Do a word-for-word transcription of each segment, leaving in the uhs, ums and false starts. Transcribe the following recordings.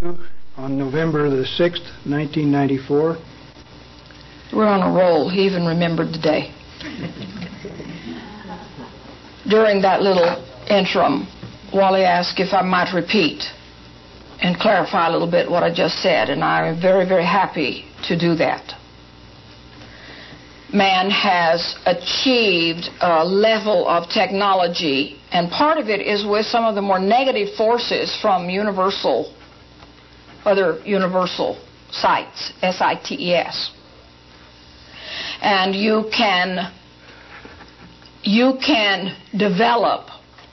on November the sixth, nineteen ninety-four. We're on a roll. He even remembered the day. During that little interim, Wally asked if I might repeat and clarify a little bit what I just said, and I'm very, very happy to do that. Man has achieved a level of technology, and part of it is with some of the more negative forces from universal, other universal sites, S I T E S. And you can, you can develop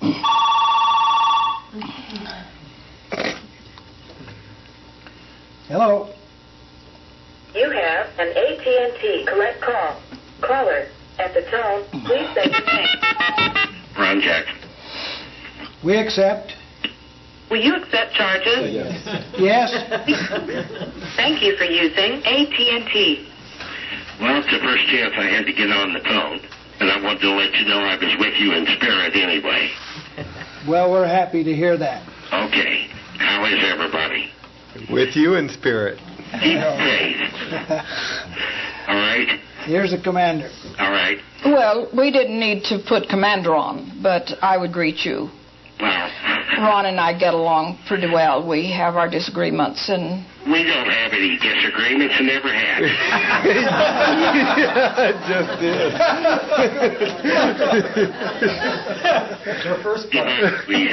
Hello. You have an A T and T collect call. Caller, at the tone, please say your name. Ron Jackson. We accept. Will you accept charges? Yes. Thank you for using A T and T. Well, it's the first chance I had to get on the phone, and I wanted to let you know I was with you in spirit anyway. Well, we're happy to hear that. Okay. How is everybody? With you in spirit. Keep faith. All right? Here's the commander. All right. Well, we didn't need to put commander on, but I would greet you. Well, Ron and I get along pretty well. We have our disagreements, and we don't have any disagreements and never had. Just did. Your first You know, we-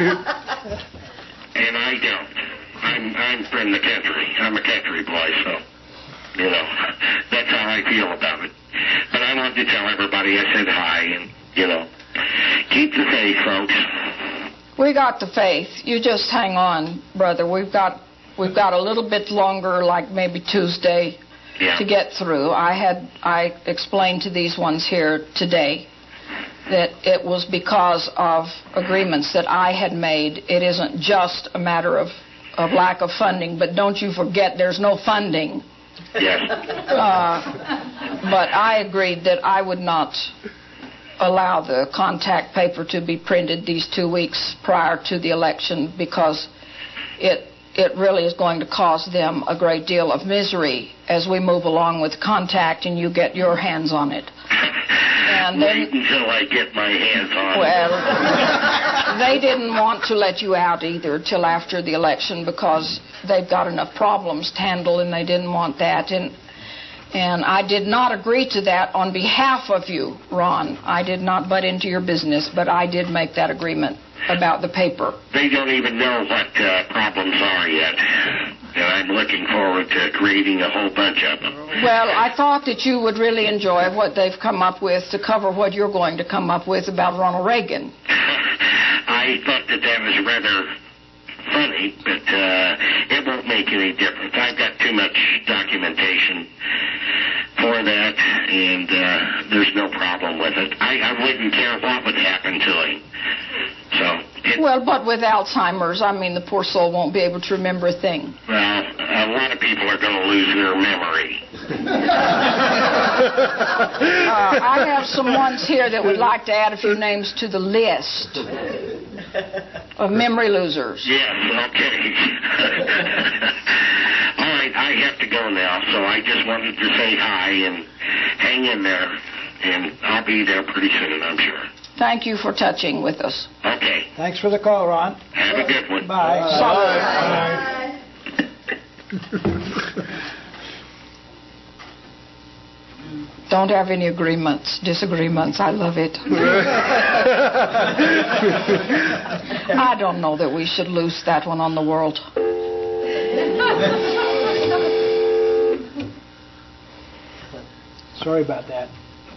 and I don't. I'm I'm from the country. I'm a country boy, so you know that's how I feel about it. But I wanted to tell everybody I said hi, and you know, keep the faith, folks. we got the faith. You just hang on, brother. We've got we've got a little bit longer, like maybe Tuesday, Yeah. to get through. I had I explained to these ones here today that it was because of agreements that I had made. It isn't just a matter of, of lack of funding, but don't you forget there's no funding. Yes. Uh, but I agreed that I would not allow the contact paper to be printed these two weeks prior to the election because it it really is going to cause them a great deal of misery as we move along with contact and you get your hands on it. And Wait then, until I get my hands on well, they didn't want to let you out either till after the election because they've got enough problems to handle and they didn't want that. And And I did not agree to that on behalf of you, Ron. I did not butt into your business, but I did make that agreement about the paper. They don't even know what uh, problems are yet. And I'm looking forward to creating a whole bunch of them. Well, I thought that you would really enjoy what they've come up with to cover what you're going to come up with about Ronald Reagan. I thought that that was rather funny, but uh, it won't make any difference. I've got too much documentation for that, and uh, there's no problem with it. I, I wouldn't care what would happen to him. So, it, Well, but with Alzheimer's, I mean, the poor soul won't be able to remember a thing. well, a lot of people are going to lose their memory. Uh, I have some ones here that would like to add a few names to the list of memory losers. Yes, okay. All right, I have to go now, so I just wanted to say hi and hang in there, and I'll be there pretty soon, I'm sure. Thank you for touching with us. Okay. Thanks for the call, Ron. Have a good one. Bye. Bye. Don't have any agreements, disagreements. I love it. I don't know that we should loose that one on the world. Sorry about that.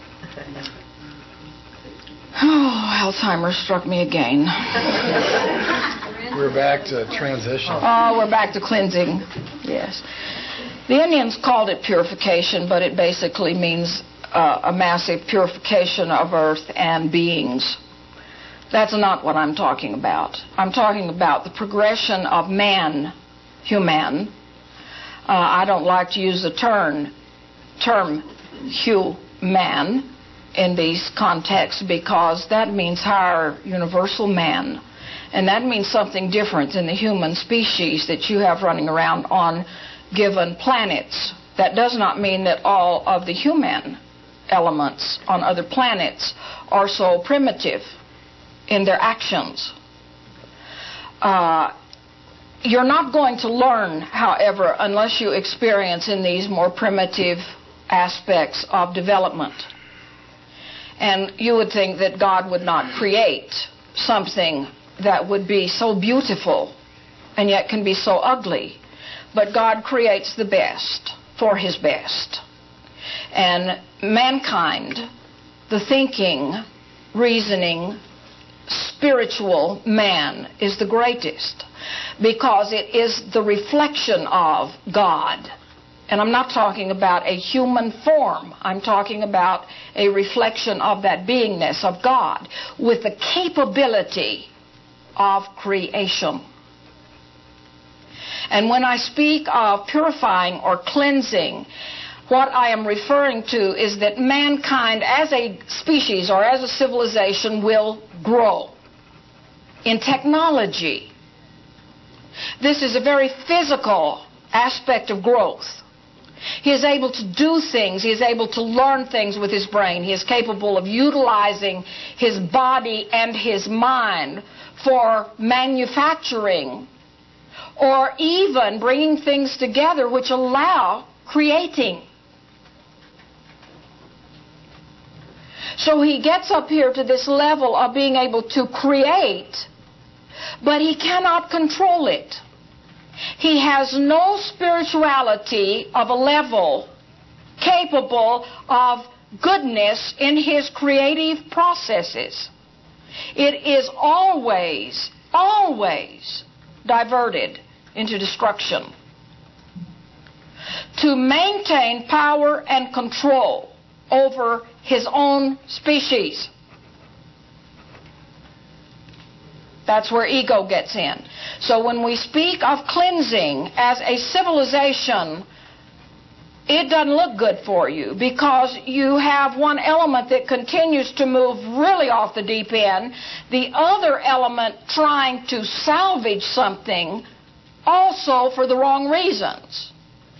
Oh, Alzheimer's struck me again. We're back to transition. Oh, we're back to cleansing. Yes. The Indians called it purification, but it basically means uh, a massive purification of earth and beings. That's not what I'm talking about. I'm talking about the progression of man, human. Uh, I don't like to use the term, term human in these contexts because that means higher universal man. And that means something different than the human species that you have running around on given planets. That does not mean that all of the human elements on other planets are so primitive in their actions. Uh, you're not going to learn, however, unless you experience in these more primitive aspects of development. And you would think that God would not create something that would be so beautiful and yet can be so ugly. But God creates the best for His best. And mankind, the thinking, reasoning, spiritual man is the greatest because it is the reflection of God. And I'm not talking about a human form. I'm talking about a reflection of that beingness of God with the capability of creation. And when I speak of purifying or cleansing, what I am referring to is that mankind as a species or as a civilization will grow in technology. This is a very physical aspect of growth. He is able to do things. He is able to learn things with his brain. He is capable of utilizing his body and his mind for manufacturing or even bringing things together which allow creating. So he gets up here to this level of being able to create, but he cannot control it. He has no spirituality of a level capable of goodness in his creative processes. It is always, always diverted into destruction. To maintain power and control over his own species. That's where ego gets in. So when we speak of cleansing as a civilization, it doesn't look good for you because you have one element that continues to move really off the deep end, the other element trying to salvage something also for the wrong reasons,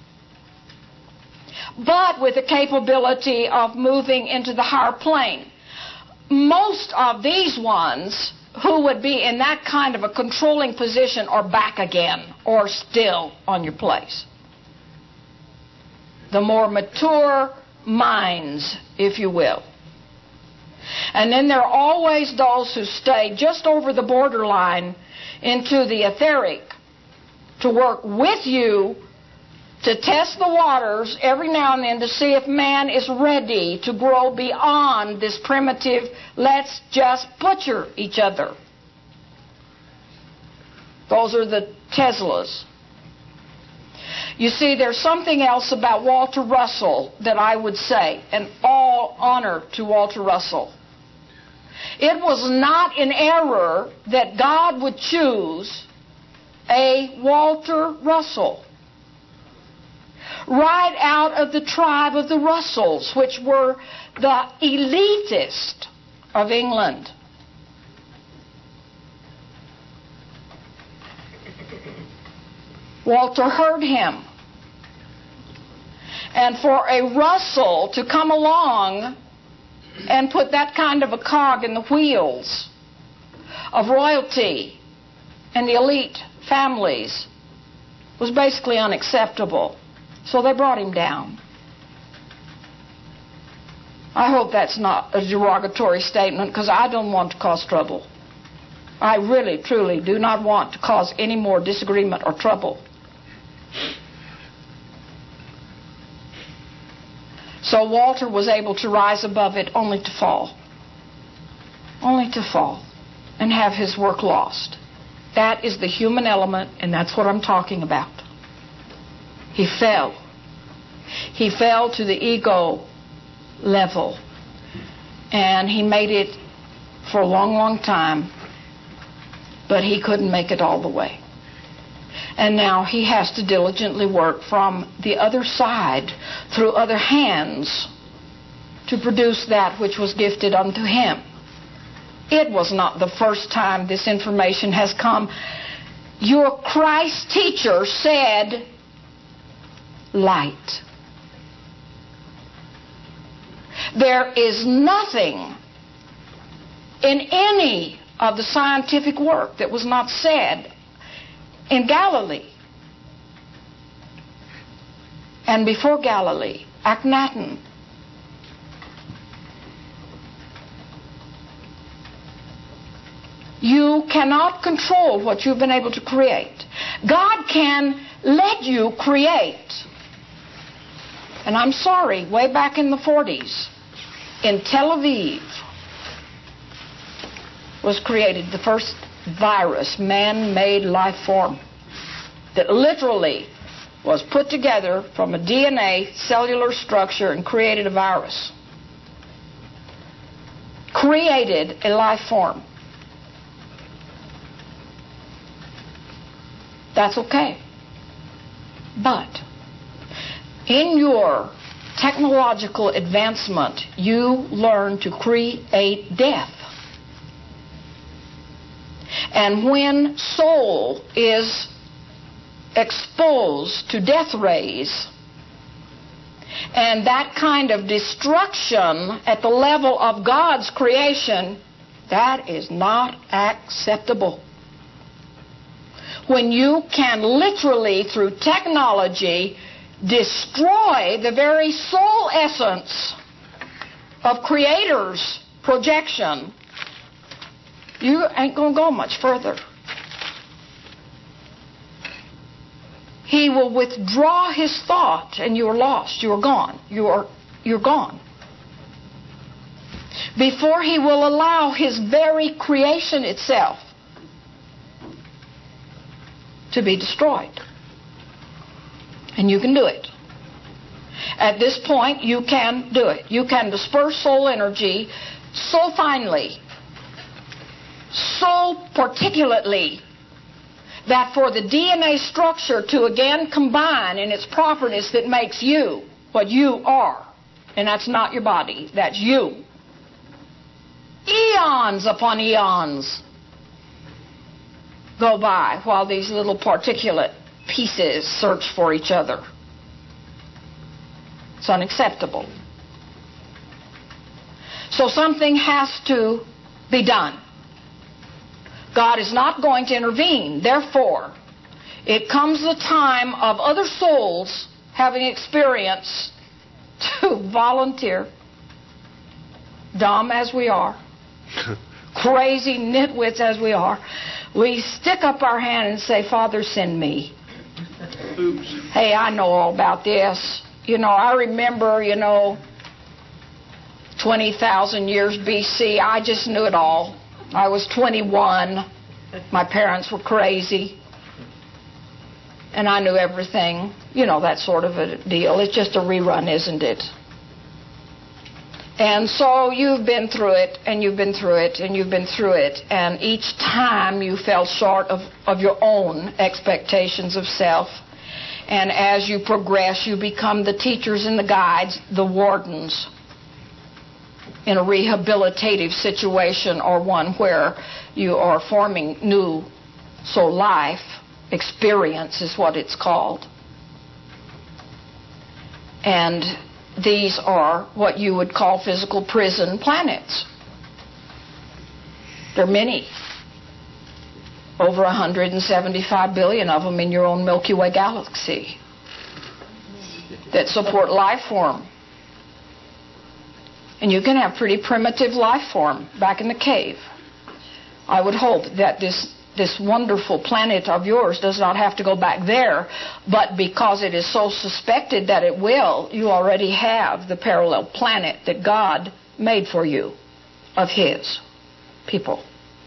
but with the capability of moving into the higher plane. Most of these ones who would be in that kind of a controlling position are back again or still on your place. The more mature minds, if you will. And then there are always those who stay just over the borderline into the etheric to work with you to test the waters every now and then to see if man is ready to grow beyond this primitive, let's just butcher each other. Those are the Teslas. You see, there's something else about Walter Russell that I would say, and all honor to Walter Russell. It was not in error that God would choose a Walter Russell right out of the tribe of the Russells, which were the elitist of England. Walter heard him. And for a Russell to come along and put that kind of a cog in the wheels of royalty and the elite families was basically unacceptable. So they brought him down. I hope that's not a derogatory statement because I don't want to cause trouble. I really, truly do not want to cause any more disagreement or trouble. So Walter was able to rise above it only to fall. Only to fall and have his work lost. That is the human element, and that's what I'm talking about. He fell. He fell to the ego level. And he made it for a long, long time. But he couldn't make it all the way. And now he has to diligently work from the other side, through other hands, to produce that which was gifted unto him. It was not the first time this information has come. Your Christ teacher said, light. There is nothing in any of the scientific work that was not said in Galilee and before Galilee, Akhenaten. You cannot control what you've been able to create. God can let you create. And I'm sorry, way back in the forties, in Tel Aviv, was created the first virus, man-made life form, that literally was put together from a D N A cellular structure and created a virus. Created a life form. That's okay. But in your technological advancement, you learn to create death. And when soul is exposed to death rays, and that kind of destruction at the level of God's creation, that is not acceptable. When you can literally, through technology, destroy the very soul essence of Creator's projection, you ain't going to go much further. He will withdraw his thought, and you're lost. You're gone. You're, you're gone. Before he will allow his very creation itself to be destroyed. And you can do it. At this point, you can do it. You can disperse soul energy so finely, so particulately, that for the D N A structure to again combine in its properties that makes you what you are, and that's not your body, that's you. Eons upon eons go by while these little particulate pieces search for each other. It's unacceptable. So something has to be done. God is not going to intervene. Therefore, it comes the time of other souls having experience to volunteer, dumb as we are, crazy nitwits as we are. We stick up our hand and say, Father, send me. Oops. Hey, I know all about this. You know, I remember, you know, twenty thousand years B C, I just knew it all. I was twenty-one. My parents were crazy. And I knew everything. You know, that sort of a deal. It's just a rerun, isn't it? And so you've been through it, and you've been through it, and you've been through it. And each time you fell short of, of your own expectations of self. And as you progress, you become the teachers and the guides, the wardens in a rehabilitative situation, or one where you are forming new soul life. Experience is what it's called. And these are what you would call physical prison planets. There are many. Over one hundred seventy-five billion of them in your own Milky Way galaxy that support life form. And you can have pretty primitive life form back in the cave. I would hope that this this wonderful planet of yours does not have to go back there, but because it is so suspected that it will, you already have the parallel planet that God made for you of His people.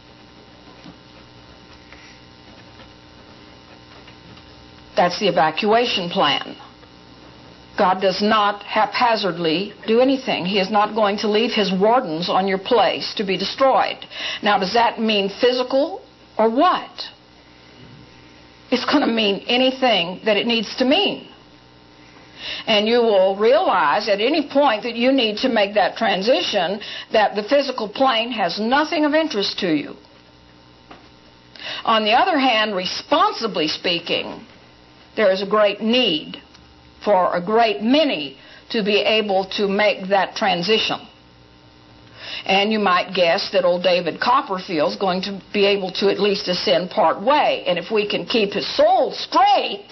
That's the evacuation plan. God does not haphazardly do anything. He is not going to leave His wardens on your place to be destroyed. Now, does that mean physical or what? It's going to mean anything that it needs to mean. And you will realize at any point that you need to make that transition that the physical plane has nothing of interest to you. On the other hand, responsibly speaking, there is a great need for a great many to be able to make that transition. And you might guess that old David Copperfield is going to be able to at least ascend part way. And if we can keep his soul straight,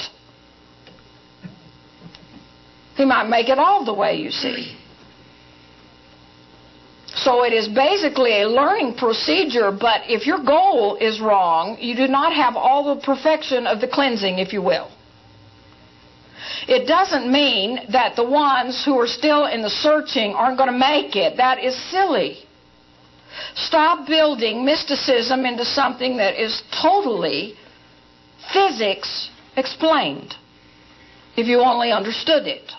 he might make it all the way, you see. So it is basically a learning procedure, but if your goal is wrong, you do not have all the perfection of the cleansing, if you will. It doesn't mean that the ones who are still in the searching aren't going to make it. That is silly. Stop building mysticism into something that is totally physics explained, if you only understood it.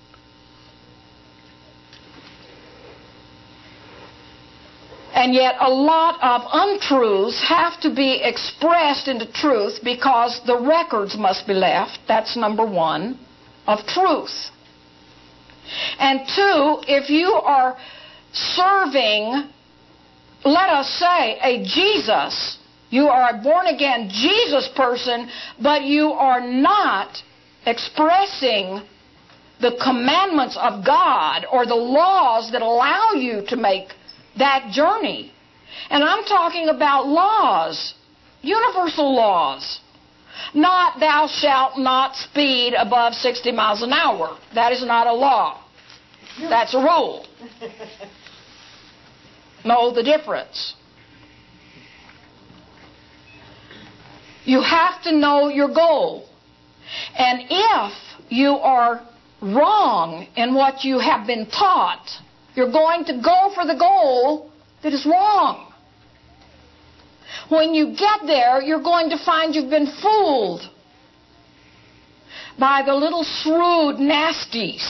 And yet a lot of untruths have to be expressed into truth because the records must be left. That's number one, of truth. And two, if you are serving, let us say, a Jesus, you are a born-again Jesus person, but you are not expressing the commandments of God or the laws that allow you to make that journey. And I'm talking about laws, universal laws. Not thou shalt not speed above sixty miles an hour. That is not a law. That's a rule. Know the difference. You have to know your goal. And if you are wrong in what you have been taught, you're going to go for the goal that is wrong. When you get there, you're going to find you've been fooled by the little shrewd nasties.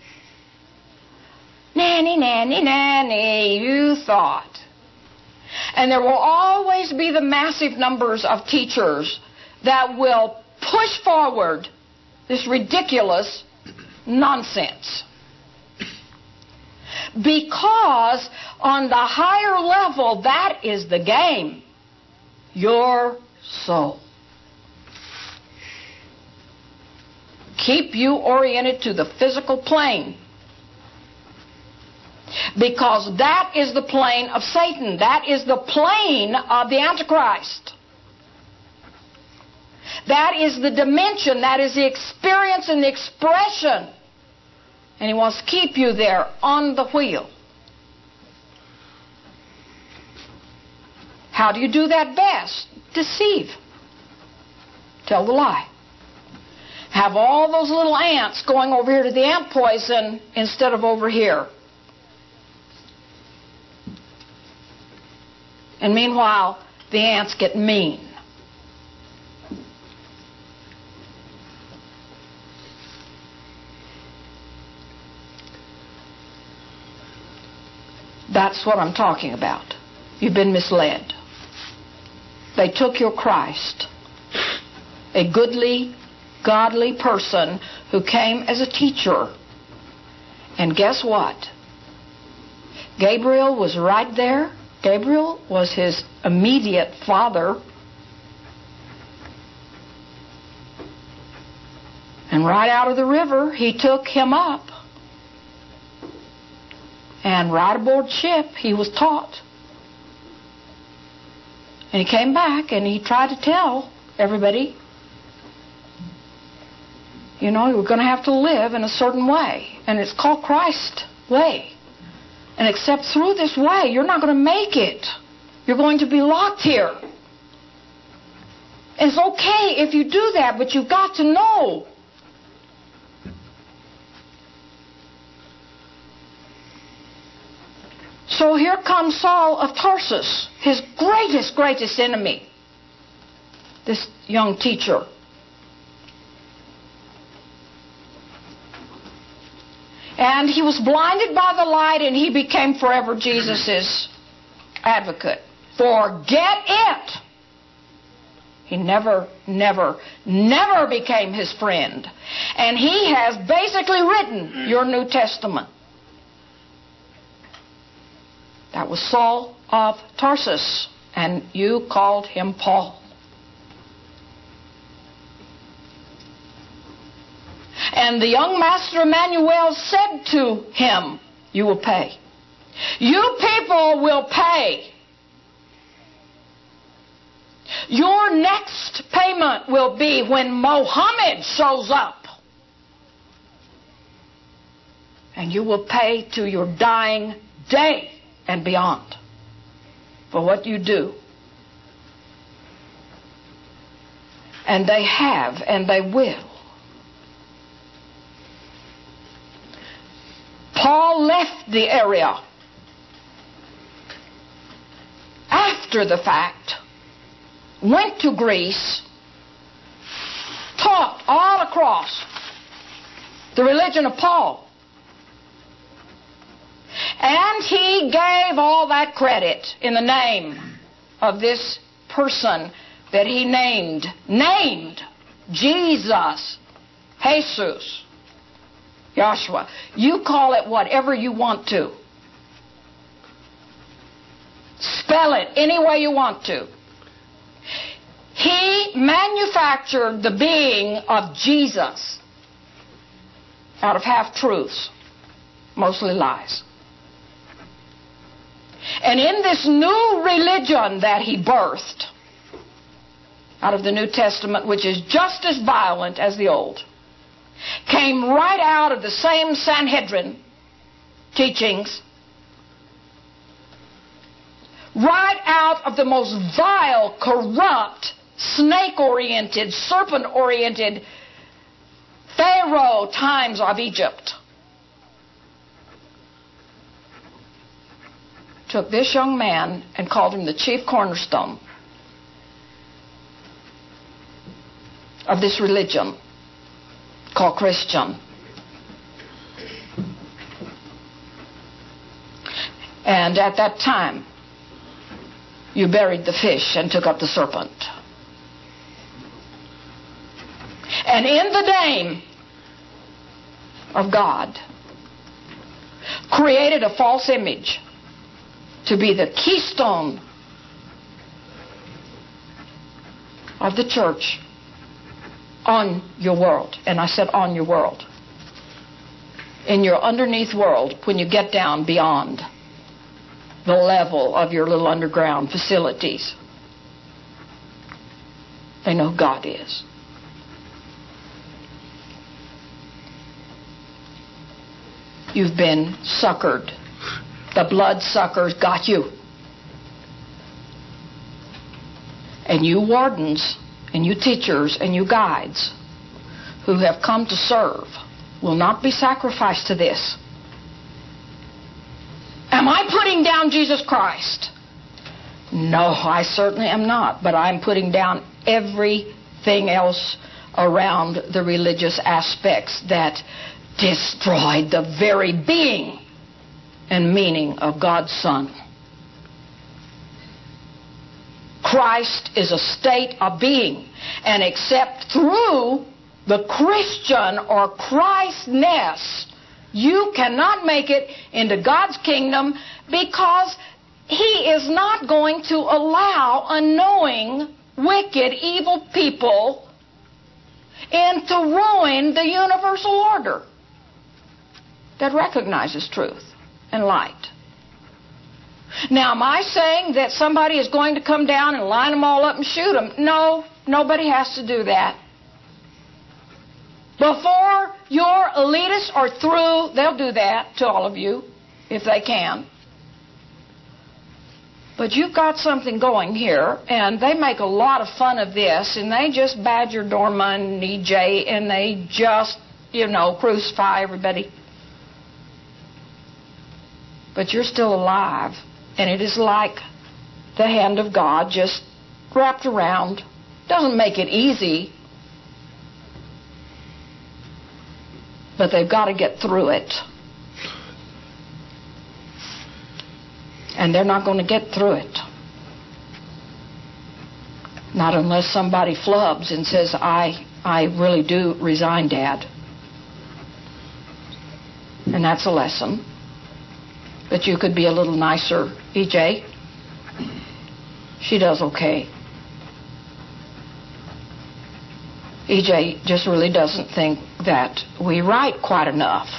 Nanny, nanny, nanny, you thought. And there will always be the massive numbers of teachers that will push forward this ridiculous nonsense. Because on the higher level, that is the game. Your soul. Keep you oriented to the physical plane. Because that is the plane of Satan. That is the plane of the Antichrist. That is the dimension. That is the experience and the expression. And he wants to keep you there on the wheel. How do you do that best? Deceive. Tell the lie. Have all those little ants going over here to the ant poison instead of over here. And meanwhile, the ants get mean. That's what I'm talking about. You've been misled. They took your Christ, a goodly, godly person who came as a teacher. And guess what? Gabriel was right there. Gabriel was his immediate father. And right out of the river, he took him up. And right aboard ship, he was taught. And he came back and he tried to tell everybody, you know, you're going to have to live in a certain way. And it's called Christ's way. And except through this way, you're not going to make it. You're going to be locked here. And it's okay if you do that, but you've got to know. So here comes Saul of Tarsus, his greatest, greatest enemy, this young teacher. And he was blinded by the light, and he became forever Jesus' advocate. Forget it. He never, never, never became his friend. And he has basically written your New Testament. That was Saul of Tarsus, and you called him Paul. And the young master Emmanuel said to him, you will pay. You people will pay. Your next payment will be when Mohammed shows up. And you will pay to your dying day and beyond for what you do. And they have, and they will. Paul left the area after the fact, went to Greece, taught all across the religion of Paul. And he gave all that credit in the name of this person that he named, named Jesus, Jesus, Joshua. You call it whatever you want to. Spell it any way you want to. He manufactured the being of Jesus out of half-truths, mostly lies. And in this new religion that he birthed out of the New Testament, which is just as violent as the Old, came right out of the same Sanhedrin teachings, right out of the most vile, corrupt, snake-oriented, serpent-oriented Pharaoh times of Egypt. Took this young man and called him the chief cornerstone of this religion called Christian. And at that time, you buried the fish and took up the serpent. And in the name of God, created a false image to be the keystone of the church on your world. And I said on your world. In your underneath world, when you get down beyond the level of your little underground facilities, they know who God is. You've been suckered. The blood suckers got you. And you wardens and you teachers and you guides who have come to serve will not be sacrificed to this. Am I putting down Jesus Christ? No, I certainly am not. But I'm putting down everything else around the religious aspects that destroyed the very being and meaning of God's Son. Christ is a state of being, and except through the Christian or Christness, you cannot make it into God's kingdom, because He is not going to allow unknowing, wicked, evil people in to ruin the universal order that recognizes truth and light. Now, am I saying that somebody is going to come down and line them all up and shoot them? No, nobody has to do that. Before your elitists are through, they'll do that to all of you, if they can. But you've got something going here, and they make a lot of fun of this, and they just badger Dorma and E J, and they just, you know, crucify everybody. But you're still alive, and it is like the hand of God just wrapped around. Doesn't make it easy, but they've got to get through it. And they're not going to get through it. Not unless somebody flubs and says, I, I really do resign, Dad. And that's a lesson. But you could be a little nicer, E J. She does okay. E J just really doesn't think that we write quite enough.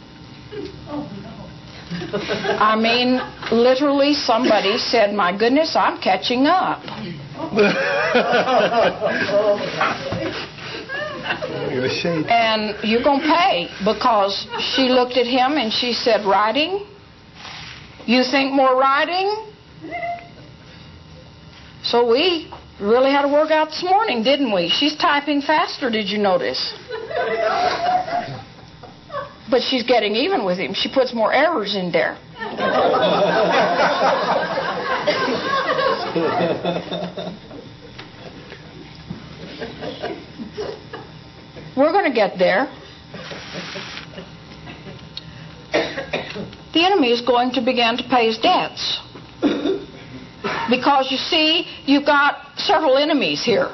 I mean, literally somebody said, my goodness, I'm catching up. And you're going to pay, because she looked at him and she said, writing? You think more writing? So we really had to work out this morning, didn't we? She's typing faster, did you notice? But she's getting even with him. She puts more errors in there. We're going to get there. The enemy is going to begin to pay his debts. Because, you see, you've got several enemies here.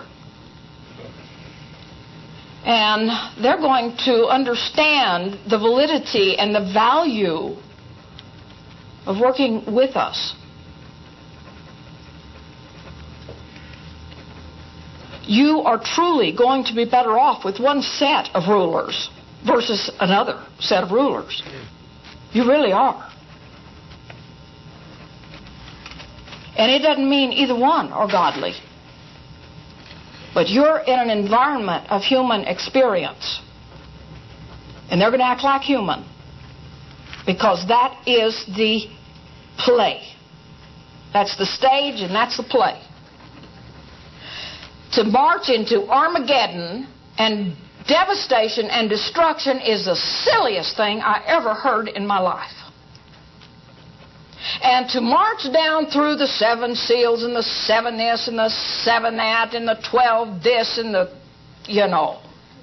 And they're going to understand the validity and the value of working with us. You are truly going to be better off with one set of rulers versus another set of rulers. You really are. And it doesn't mean either one are godly. But you're in an environment of human experience. And they're going to act like human. Because that is the play. That's the stage and that's the play. To march into Armageddon and devastation and destruction is the silliest thing I ever heard in my life. And to march down through the seven seals and the seven this and the seven that and the twelve this and the, you know.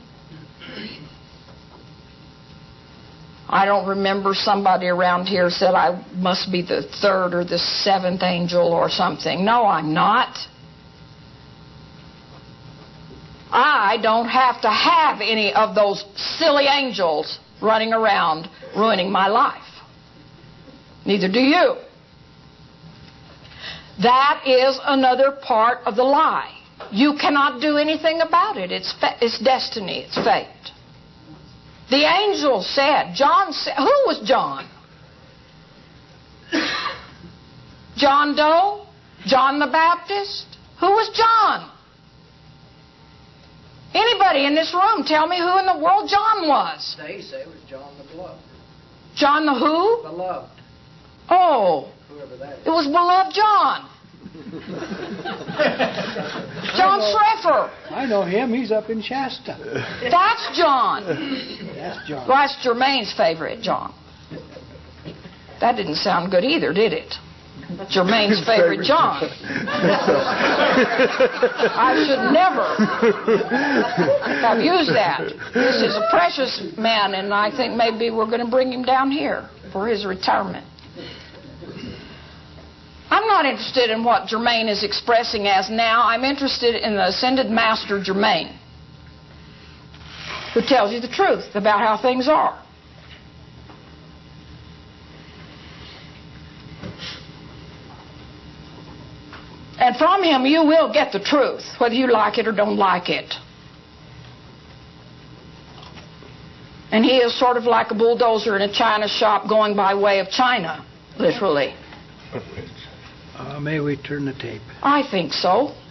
I don't remember, somebody around here said I must be the third or the seventh angel or something. No, I'm not. I don't have to have any of those silly angels running around ruining my life. Neither do you. That is another part of the lie. You cannot do anything about it. It's, fa- it's destiny. It's fate. The angel said, John said, who was John? John Doe? John the Baptist? Who was John? Anybody in this room, tell me who in the world John was. They say it was John the Beloved. John the who? Beloved. Oh, Whoever that is. it was beloved John. John Sreffer. I know him. He's up in Shasta. That's John. That's John. Well, that's Jermaine's favorite, John. That didn't sound good either, did it? Jermaine's favorite John. I should never have used that. This is a precious man, and I think maybe we're going to bring him down here for his retirement. I'm not interested in what Jermaine is expressing as now. I'm interested in the ascended master Jermaine, who tells you the truth about how things are. And from him you will get the truth, whether you like it or don't like it. And he is sort of like a bulldozer in a china shop going by way of China, literally. Uh, may we turn the tape? I think so.